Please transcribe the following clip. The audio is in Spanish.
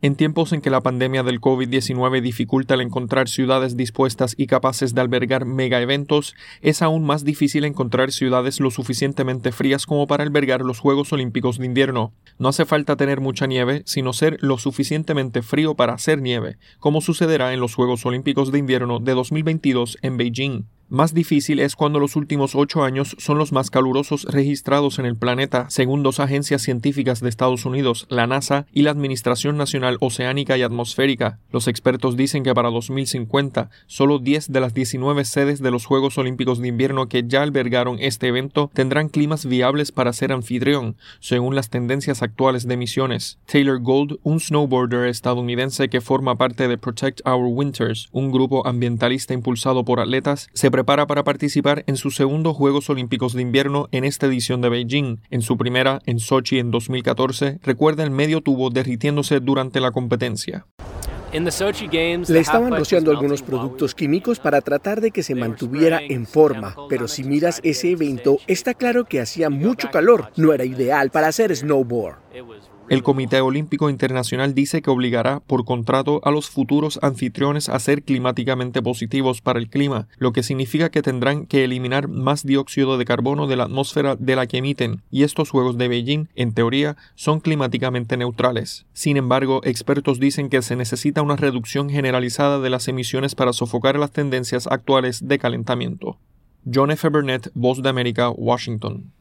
En tiempos en que la pandemia del COVID-19 dificulta el encontrar ciudades dispuestas y capaces de albergar megaeventos, es aún más difícil encontrar ciudades lo suficientemente frías como para albergar los Juegos Olímpicos de Invierno. No hace falta tener mucha nieve, sino ser lo suficientemente frío para hacer nieve, como sucederá en los Juegos Olímpicos de Invierno de 2022 en Beijing. Más difícil es cuando los últimos 8 años son los más calurosos registrados en el planeta, según dos agencias científicas de Estados Unidos, la NASA y la Administración Nacional Oceánica y Atmosférica. Los expertos dicen que para 2050, solo 10 de las 19 sedes de los Juegos Olímpicos de Invierno que ya albergaron este evento tendrán climas viables para ser anfitrión, según las tendencias actuales de emisiones. Taylor Gold, un snowboarder estadounidense que forma parte de Protect Our Winters, un grupo ambientalista impulsado por atletas, se prepara para participar en sus segundos Juegos Olímpicos de Invierno en esta edición de Beijing. En su primera, en Sochi en 2014, recuerda el medio tubo derritiéndose durante la competencia. Le estaban rociando algunos productos químicos para tratar de que se mantuviera en forma, pero si miras ese evento, está claro que hacía mucho calor, no era ideal para hacer snowboard. El Comité Olímpico Internacional dice que obligará por contrato a los futuros anfitriones a ser climáticamente positivos para el clima, lo que significa que tendrán que eliminar más dióxido de carbono de la atmósfera de la que emiten, y estos Juegos de Beijing, en teoría, son climáticamente neutrales. Sin embargo, expertos dicen que se necesita una reducción generalizada de las emisiones para sofocar las tendencias actuales de calentamiento. John F. Burnett, Voz de América, Washington.